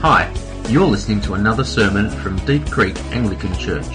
Hi, you're listening to another sermon from Deep Creek Anglican Church.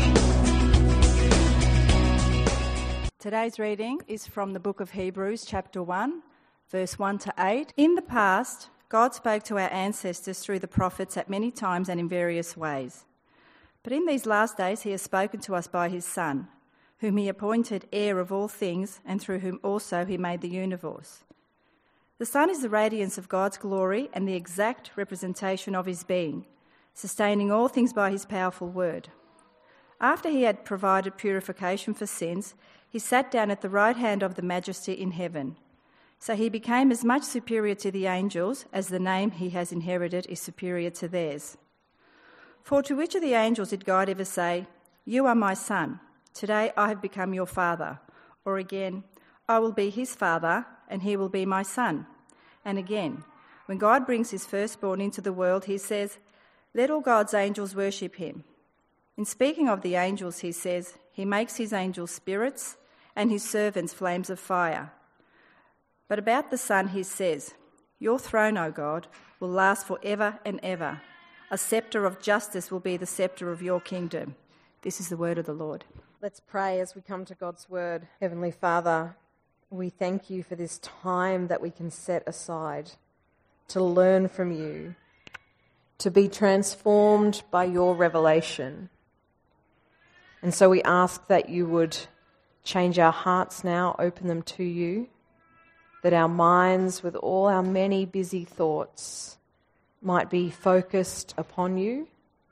Today's reading is from the book of Hebrews, chapter 1, verse 1 to 8. In the past, God spoke to our ancestors through the prophets at many times and in various ways. But in these last days he has spoken to us by his Son, whom he appointed heir of all things, and through whom also he made the universe. The Son is the radiance of God's glory and the exact representation of his being, sustaining all things by his powerful word. After he had provided purification for sins, he sat down at the right hand of the Majesty in heaven. So he became as much superior to the angels as the name he has inherited is superior to theirs. For to which of the angels did God ever say, "You are my Son, today I have become your Father"? Or again, "I will be his Father, and he will be my Son"? And again, when God brings his firstborn into the world, he says, "Let all God's angels worship him." In speaking of the angels, he says, "He makes his angels spirits and his servants flames of fire." But about the Son he says, "Your throne, O God, will last forever and ever. A sceptre of justice will be the sceptre of your kingdom." This is the word of the Lord. Let's pray as we come to God's word. Heavenly Father, we thank you for this time that we can set aside to learn from you, to be transformed by your revelation. And so we ask that you would change our hearts now, open them to you, that our minds, with all our many busy thoughts, might be focused upon you,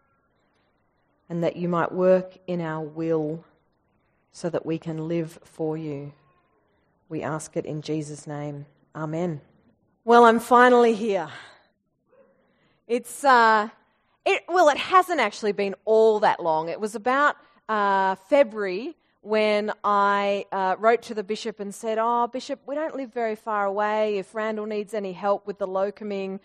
and that you might work in our will so that we can live for you. We ask it in Jesus' name. Amen. Well, I'm finally here. It hasn't actually been all that long. It was about February when I wrote to the bishop and said, "Oh, Bishop, we don't live very far away. If Randall needs any help with the locoming,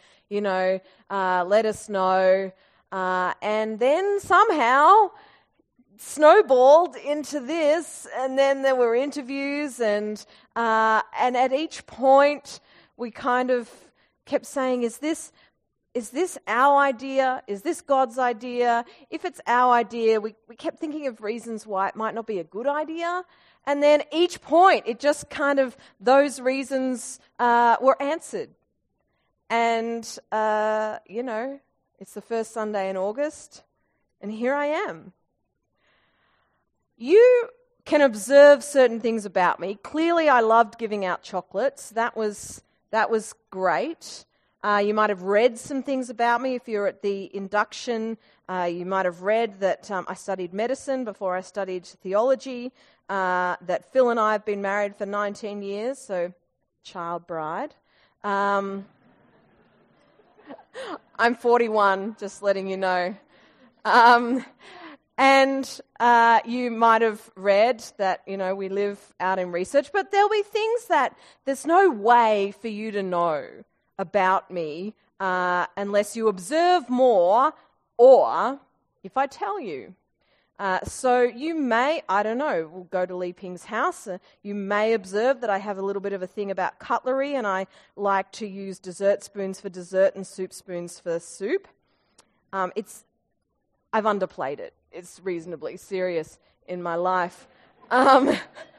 let us know." And then somehow snowballed into this, and then there were interviews, and at each point we kind of kept saying, is this our idea? Is this God's idea? If it's our idea, we kept thinking of reasons why it might not be a good idea. And then each point, it just kind of, those reasons were answered. And, it's the first Sunday in August, and here I am. You can observe certain things about me. Clearly, I loved giving out chocolates. That was great. You might have read some things about me. If you're at the induction, you might have read that I studied medicine before I studied theology, that Phil and I have been married for 19 years, so child bride. I'm 41, just letting you know. And you might have read that, we live out in research, but there'll be things that there's no way for you to know about me unless you observe more, or if I tell you. So you may, we'll go to Lee Ping's house. You may observe that I have a little bit of a thing about cutlery, and I like to use dessert spoons for dessert and soup spoons for soup. I've underplayed it. It's reasonably serious in my life. I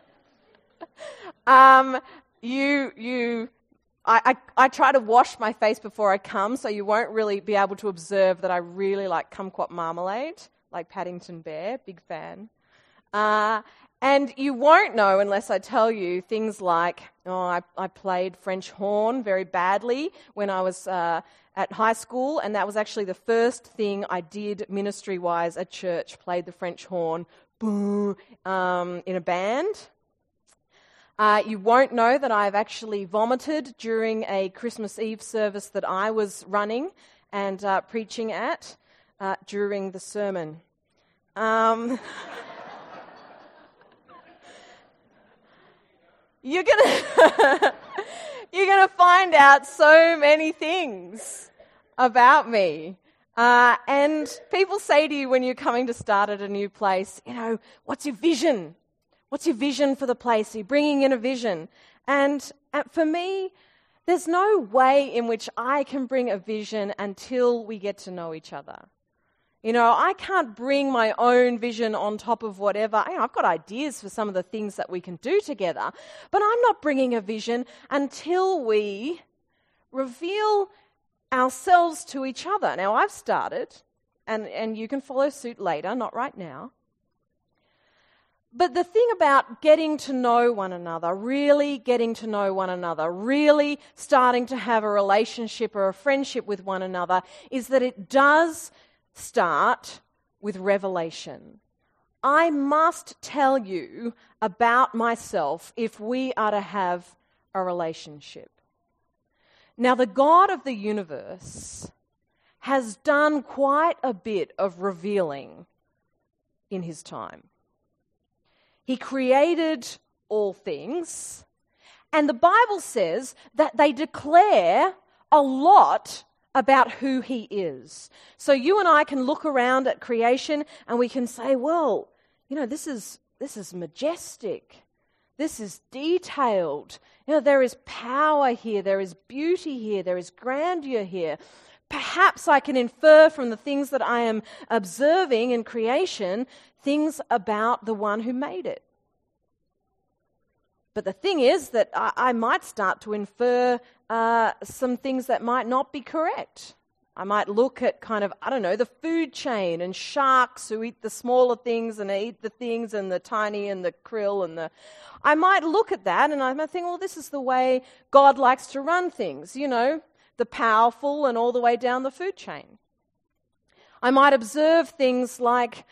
try to wash my face before I come, so you won't really be able to observe that I really like kumquat marmalade, like Paddington Bear, big fan. And you won't know unless I tell you things like, I played French horn very badly when I was at high school, and that was actually the first thing I did ministry-wise at church, played the French horn in a band. You won't know that I've actually vomited during a Christmas Eve service that I was running and preaching at during the sermon. You're gonna find out so many things about me. And people say to you when you're coming to start at a new place, what's your vision? What's your vision for the place? Are you bringing in a vision? And for me, There's no way in which I can bring a vision until we get to know each other. I can't bring my own vision on top of whatever. I've got ideas for some of the things that we can do together, but I'm not bringing a vision until we reveal ourselves to each other. Now, I've started, and you can follow suit later, not right now. But the thing about getting to know one another, really getting to know one another, really starting to have a relationship or a friendship with one another, is that it does start with revelation. I must tell you about myself if we are to have a relationship. Now, the God of the universe has done quite a bit of revealing in his time. He created all things, and the Bible says that they declare a lot about who he is. So you and I can look around at creation and we can say, well, this is majestic. This is detailed. There is power here. There is beauty here. There is grandeur here. Perhaps I can infer from the things that I am observing in creation things about the one who made it. But the thing is that I might start to infer some things that might not be correct. I might look at the food chain and sharks who eat the smaller things and eat the things and the tiny and the krill I might look at that and I might think, well, this is the way God likes to run things, the powerful and all the way down the food chain. I might observe things like,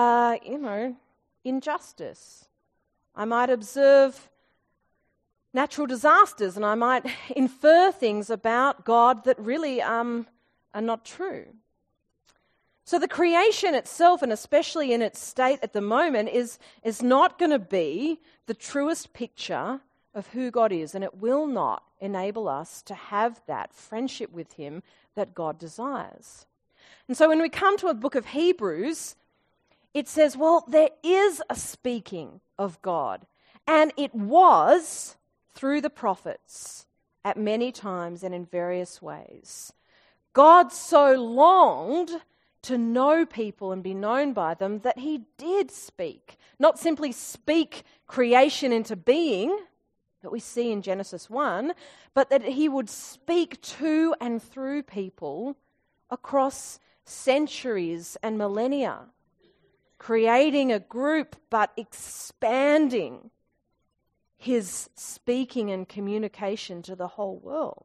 injustice. I might observe natural disasters, and I might infer things about God that really are not true. So the creation itself, and especially in its state at the moment, is not going to be the truest picture of who God is, and it will not enable us to have that friendship with him that God desires. And so when we come to a book of Hebrews, it says, well, there is a speaking of God, and it was through the prophets at many times and in various ways. God so longed to know people and be known by them that he did speak. Not simply speak creation into being, that we see in Genesis 1, but that he would speak to and through people across centuries and millennia, creating a group but expanding his speaking and communication to the whole world.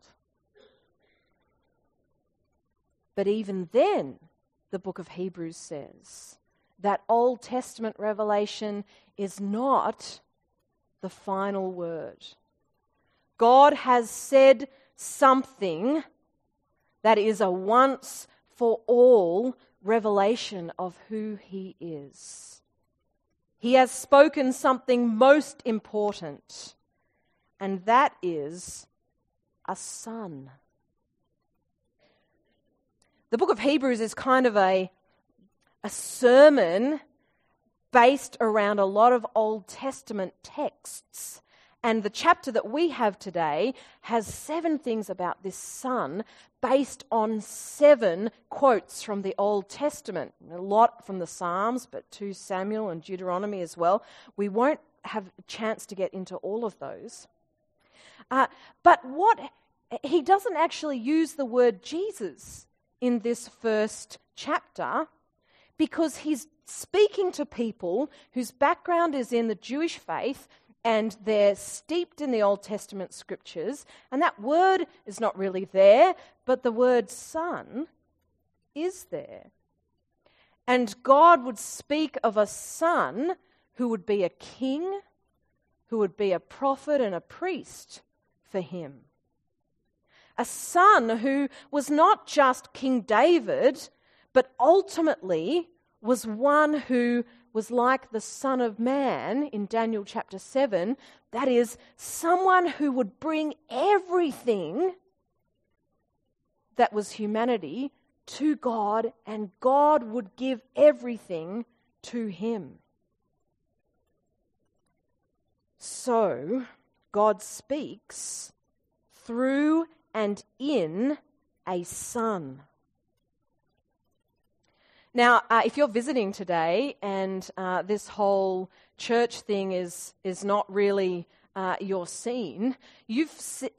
But even then, the book of Hebrews says that Old Testament revelation is not the final word. God has said something that is a once for all revelation of who he is. He has spoken something most important, and that is a son. The book of Hebrews is kind of a sermon based around a lot of Old Testament texts. And the chapter that we have today has 7 things about this son based on 7 quotes from the Old Testament. A lot from the Psalms, but 2 Samuel and Deuteronomy as well. We won't have a chance to get into all of those. But he doesn't actually use the word Jesus in this first chapter because he's speaking to people whose background is in the Jewish faith and they're steeped in the Old Testament scriptures, and that word is not really there, but the word son is there. And God would speak of a son who would be a king, who would be a prophet and a priest for him. A son who was not just King David, but ultimately was one who was like the Son of Man in Daniel chapter 7. That is, someone who would bring everything that was humanity to God, and God would give everything to him. So, God speaks through and in a Son. Now, if you're visiting today and this whole church thing is not really your scene, you've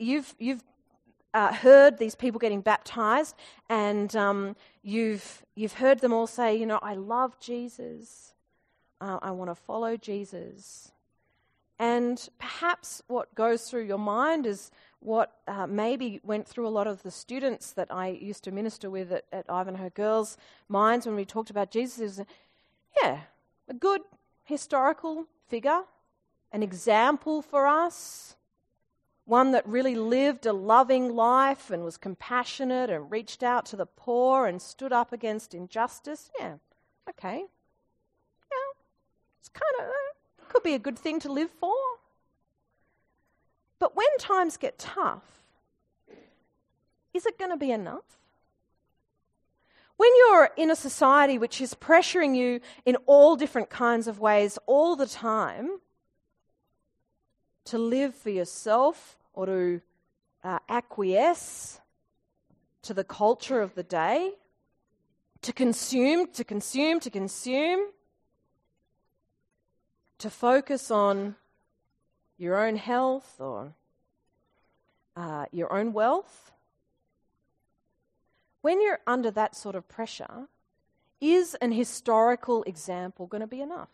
heard these people getting baptized, and you've heard them all say, I love Jesus. I want to follow Jesus. And perhaps what goes through your mind is what maybe went through a lot of the students that I used to minister with at Ivanhoe Girls' minds when we talked about Jesus is, a good historical figure, an example for us, one that really lived a loving life and was compassionate and reached out to the poor and stood up against injustice. Yeah, okay. Yeah, it's could be a good thing to live for. But when times get tough, is it going to be enough? When you're in a society which is pressuring you in all different kinds of ways all the time to live for yourself or to acquiesce to the culture of the day, to consume, to focus on your own health or your own wealth. When you're under that sort of pressure, is an historical example going to be enough?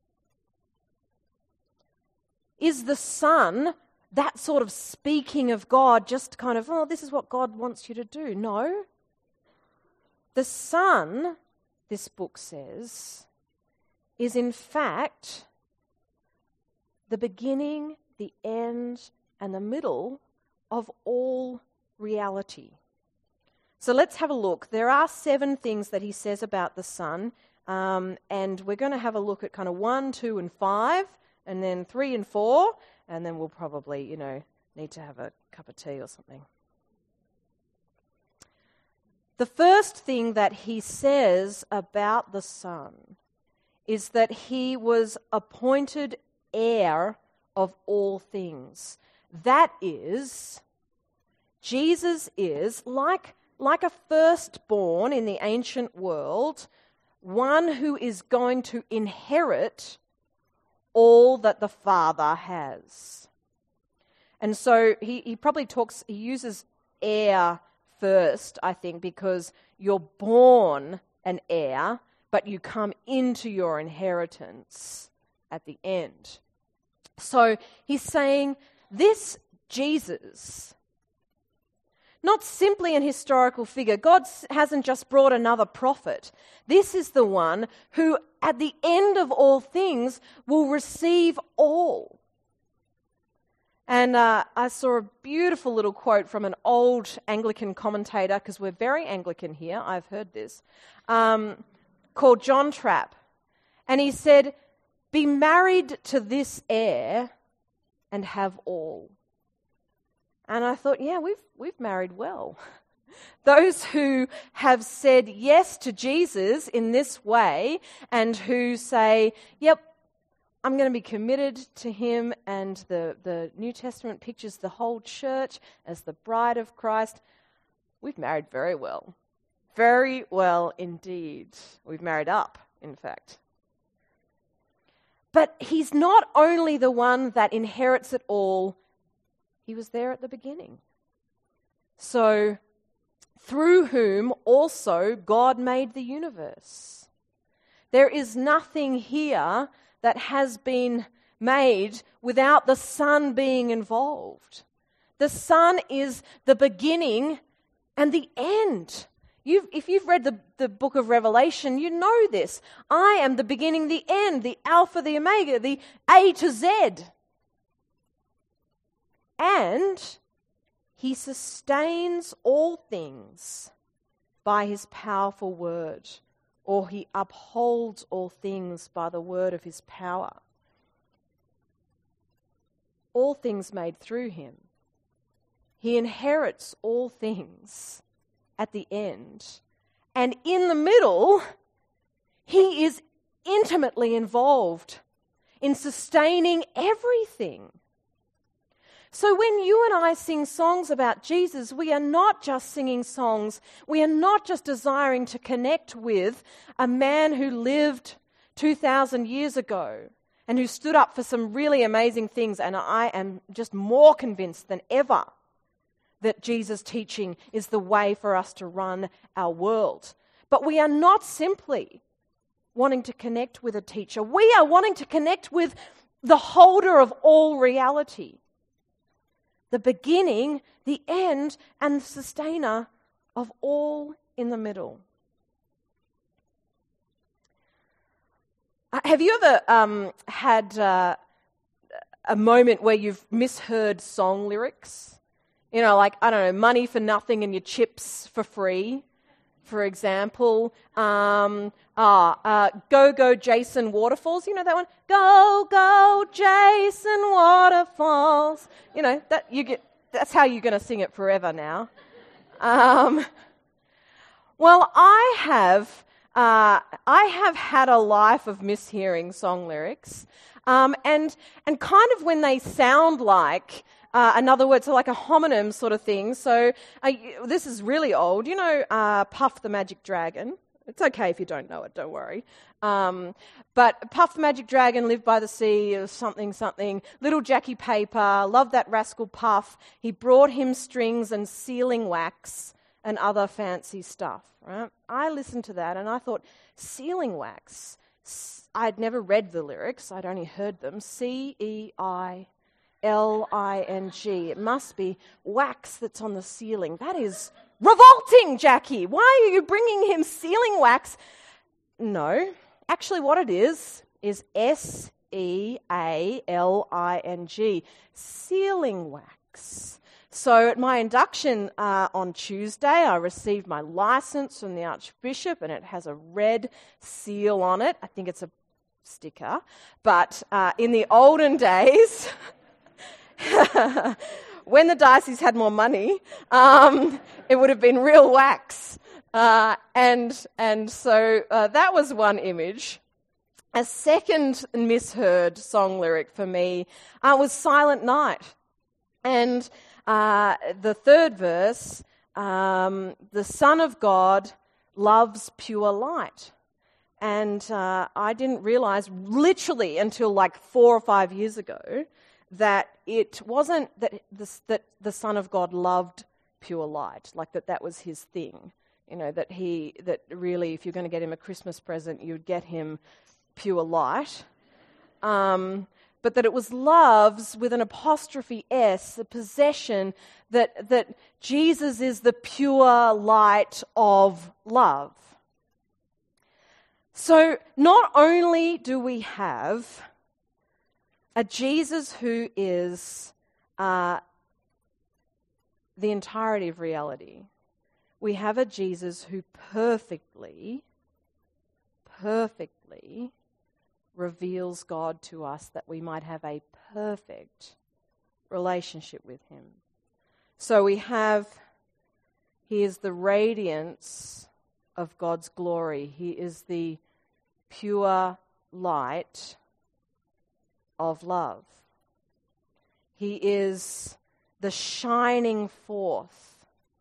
Is the Son, that sort of speaking of God, just kind of, this is what God wants you to do? No. The Son, this book says, is in fact the beginning, the end, and the middle of all reality. So let's have a look. There are 7 things that he says about the Son, and we're going to have a look at kind of 1, 2, and 5, and then 3 and 4, and then we'll probably, need to have a cup of tea or something. The first thing that he says about the Son is that he was appointed heir of all things. That is, Jesus is, like a firstborn in the ancient world, one who is going to inherit all that the Father has. And so he probably he uses heir first, I think, because you're born an heir, but you come into your inheritance at the end. So he's saying this Jesus, not simply an historical figure. God hasn't just brought another prophet. This is the one who, at the end of all things, will receive all. And I saw a beautiful little quote from an old Anglican commentator, because we're very Anglican here, I've heard this, called John Trapp. And he said, "Be married to this heir and have all." And I thought, yeah, we've married well. Those who have said yes to Jesus in this way and who say, yep, I'm going to be committed to him, and the New Testament pictures the whole church as the bride of Christ, we've married very well. Very well indeed. We've married up, in fact. But he's not only the one that inherits it all, he was there at the beginning. So, through whom also God made the universe. There is nothing here that has been made without the Son being involved. The Son is the beginning and the end. If you've read the book of Revelation, you know this. I am the beginning, the end, the Alpha, the Omega, the A to Z. And he sustains all things by his powerful word, or he upholds all things by the word of his power. All things made through him. He inherits all things at the end. And in the middle, he is intimately involved in sustaining everything. So when you and I sing songs about Jesus, we are not just singing songs. We are not just desiring to connect with a man who lived 2,000 years ago and who stood up for some really amazing things. And I am just more convinced than ever that Jesus' teaching is the way for us to run our world. But we are not simply wanting to connect with a teacher. We are wanting to connect with the holder of all reality, the beginning, the end, and the sustainer of all in the middle. Have you ever had a moment where you've misheard song lyrics? You know, like, I don't know, money for nothing and your chips for free, for example. Go, go, Jason Waterfalls. You know that one? Go, go, Jason Waterfalls. You know, that's how you're going to sing it forever now. Well, I have had a life of mishearing song lyrics, and kind of when they sound like another word, so like a homonym sort of thing. So this is really old. You know, Puff the Magic Dragon. It's okay if you don't know it, don't worry. But Puff the Magic Dragon lived by the sea, something, something. Little Jackie Paper, loved that rascal Puff. He brought him strings and sealing wax and other fancy stuff, right? I listened to that and I thought, sealing wax. I'd never read the lyrics, I'd only heard them. Ceilling. It must be wax that's on the ceiling. That is revolting, Jackie. Why are you bringing him sealing wax? No, actually what it is Sealing, sealing wax. So at my induction on Tuesday, I received my license from the Archbishop, and it has a red seal on it. I think it's a sticker. But in the olden days, when the diocese had more money, it would have been real wax. And so that was one image. A second misheard song lyric for me was Silent Night. And the third verse, the Son of God loves pure light. And I didn't realize literally until like 4 or 5 years ago that it wasn't that the Son of God loved pure light, like that was his thing. You know, that really, if you're going to get him a Christmas present, you'd get him pure light. But that it was loves with an apostrophe S, a possession that Jesus is the pure light of love. So not only do we have a Jesus who is the entirety of reality, we have a Jesus who perfectly reveals God to us that we might have a perfect relationship with him. So he is the radiance of God's glory. He is the pure light of love. He is the shining forth.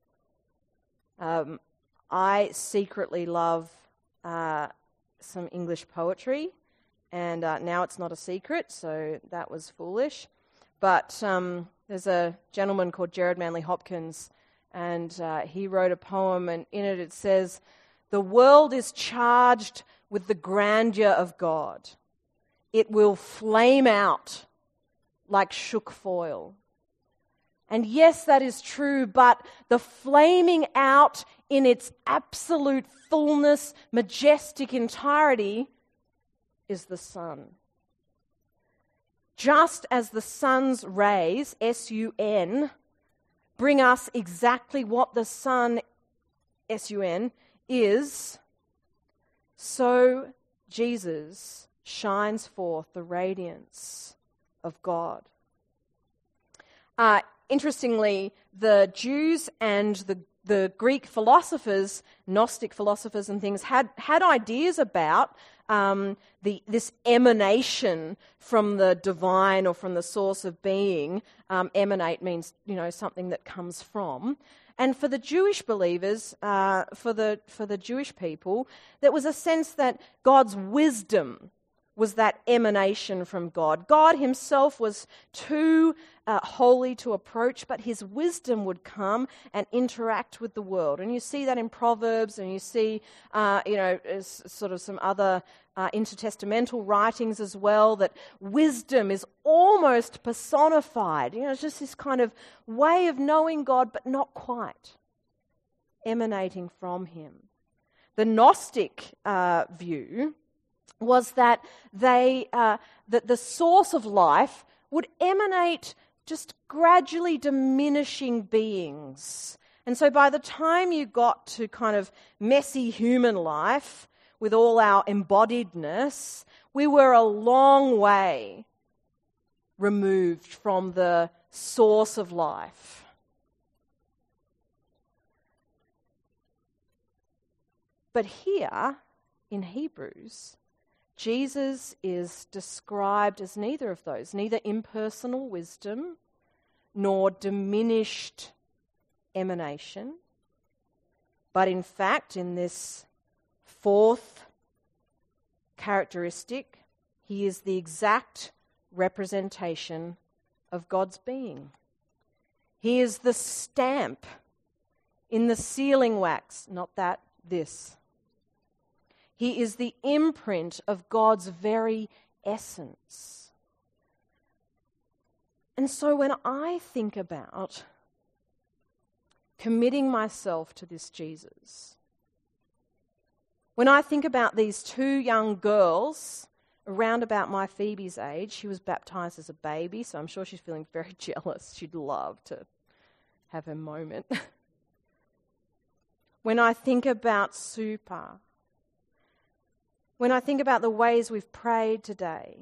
I secretly love some English poetry, and now it's not a secret, so that was foolish. But there's a gentleman called Gerard Manley Hopkins, and he wrote a poem, and in it says, "The world is charged with the grandeur of God. It will flame out like shook foil." And yes, that is true, but the flaming out in its absolute fullness, majestic entirety, is the sun. Just as the sun's rays, S-U-N, bring us exactly what the sun, S-U-N, is, so Jesus shines forth the radiance of God. Interestingly, the Jews and the Greek philosophers, Gnostic philosophers and things, had ideas about this emanation from the divine or from the source of being. Emanate means, something that comes from. And for the Jewish believers, for the Jewish people, there was a sense that God's wisdom was that emanation from God. God himself was too holy to approach, but his wisdom would come and interact with the world. And you see that in Proverbs, and you see, sort of some other intertestamental writings as well, that wisdom is almost personified. It's just this kind of way of knowing God, but not quite, emanating from him. The Gnostic view was that that the source of life would emanate just gradually diminishing beings. And so by the time you got to kind of messy human life, with all our embodiedness, we were a long way removed from the source of life. But here in Hebrews, Jesus is described as neither of those, neither impersonal wisdom nor diminished emanation, but in fact, in this fourth characteristic, he is the exact representation of God's being. He is the stamp in the sealing wax, not that, this. He is the imprint of God's very essence. And so when I think about committing myself to this Jesus, when I think about these two young girls around about my Phoebe's age, she was baptized as a baby, so I'm sure she's feeling very jealous. She'd love to have her moment. When I think about Super, when I think about the ways we've prayed today,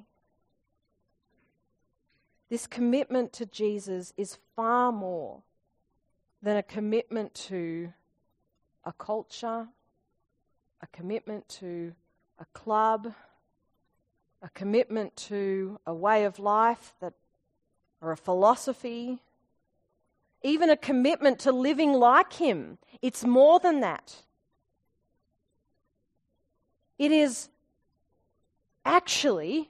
this commitment to Jesus is far more than a commitment to a culture, a commitment to a club, a commitment to a way of life or a philosophy, even a commitment to living like him. It's more than that. It is actually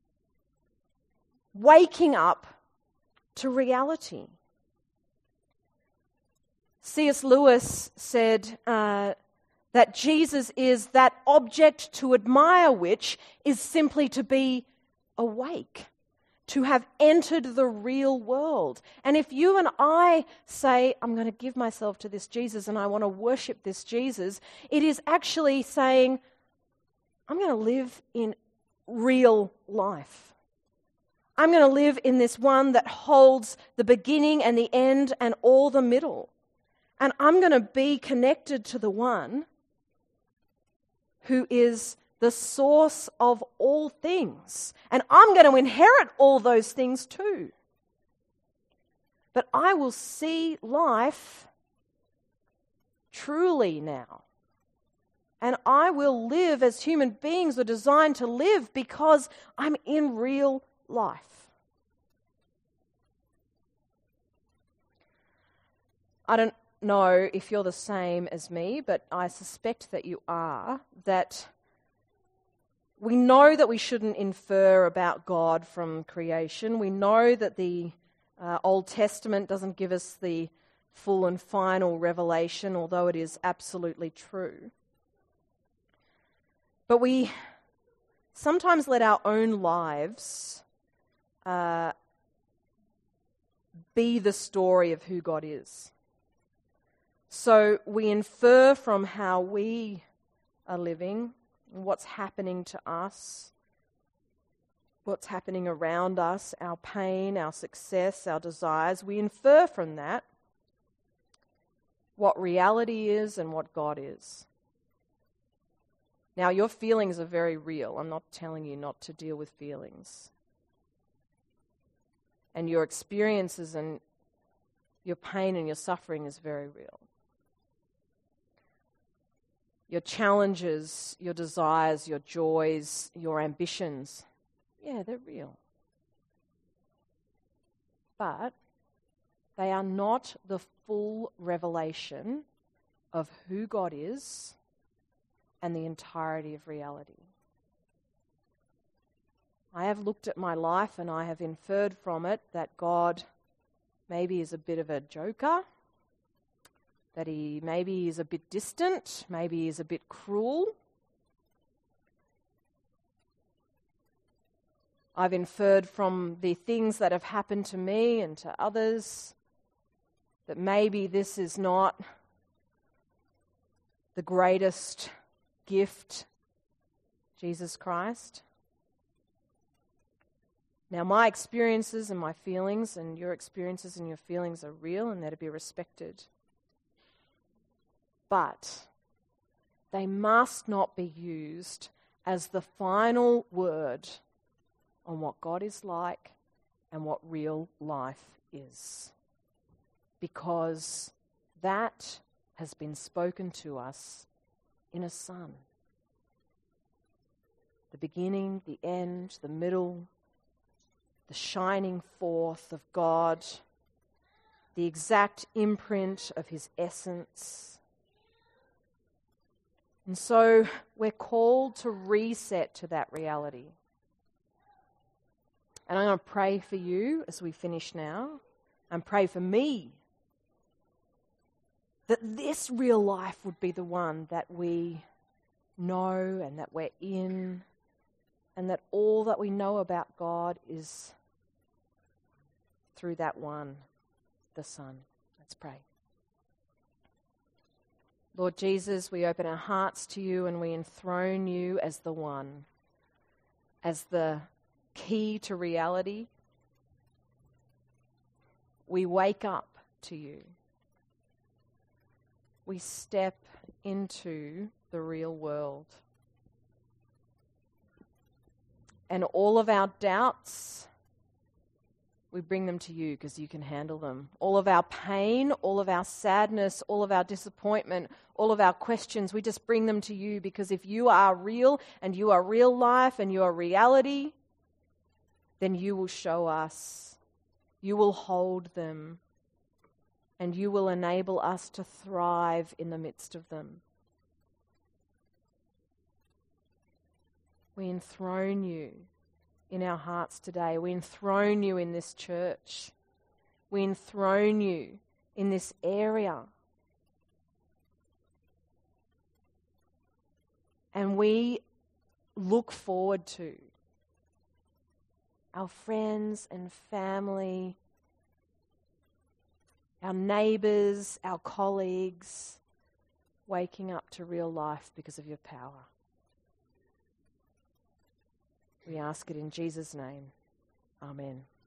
waking up to reality. C.S. Lewis said that Jesus is that object to admire which is simply to be awake, to have entered the real world. And if you and I say, I'm going to give myself to this Jesus and I want to worship this Jesus, it is actually saying, I'm going to live in real life. I'm going to live in this one that holds the beginning and the end and all the middle. And I'm going to be connected to the one who is the source of all things. And I'm going to inherit all those things too. But I will see life truly now. And I will live as human beings are designed to live because I'm in real life. I don't know if you're the same as me, but I suspect that you are, that we know that we shouldn't infer about God from creation. We know that the Old Testament doesn't give us the full and final revelation, although it is absolutely true. But we sometimes let our own lives be the story of who God is. So we infer from how we are living, what's happening to us, what's happening around us, our pain, our success, our desires. We infer from that what reality is and what God is. Now, your feelings are very real. I'm not telling you not to deal with feelings. And your experiences and your pain and your suffering is very real. your challenges, your desires, your joys, your ambitions, yeah, they're real. But they are not the full revelation of who God is and the entirety of reality. I have looked at my life and I have inferred from it that God maybe is a bit of a joker, that he maybe is a bit distant, maybe is a bit cruel. I've inferred from the things that have happened to me and to others that maybe this is not the greatest gift, Jesus Christ. Now, my experiences and my feelings and your experiences and your feelings are real and they're to be respected. But they must not be used as the final word on what God is like and what real life is. Because that has been spoken to us in a Son. The beginning, the end, the middle, the shining forth of God, the exact imprint of his essence. And so we're called to reset to that reality. And I'm going to pray for you as we finish now, and pray for me that this real life would be the one that we know and that we're in, and that all that we know about God is through that one, the Son. Let's pray. Lord Jesus, we open our hearts to you and we enthrone you as the one, as the key to reality. We wake up to you. We step into the real world. And all of our doubts, we bring them to you because you can handle them. All of our pain, all of our sadness, all of our disappointment, all of our questions, we just bring them to you because if you are real and you are real life and you are reality, then you will show us. You will hold them. And you will enable us to thrive in the midst of them. We enthrone you in our hearts today. We enthrone you in this church. We enthrone you in this area. And we look forward to our friends and family, our neighbours, our colleagues, waking up to real life because of your power. We ask it in Jesus' name. Amen.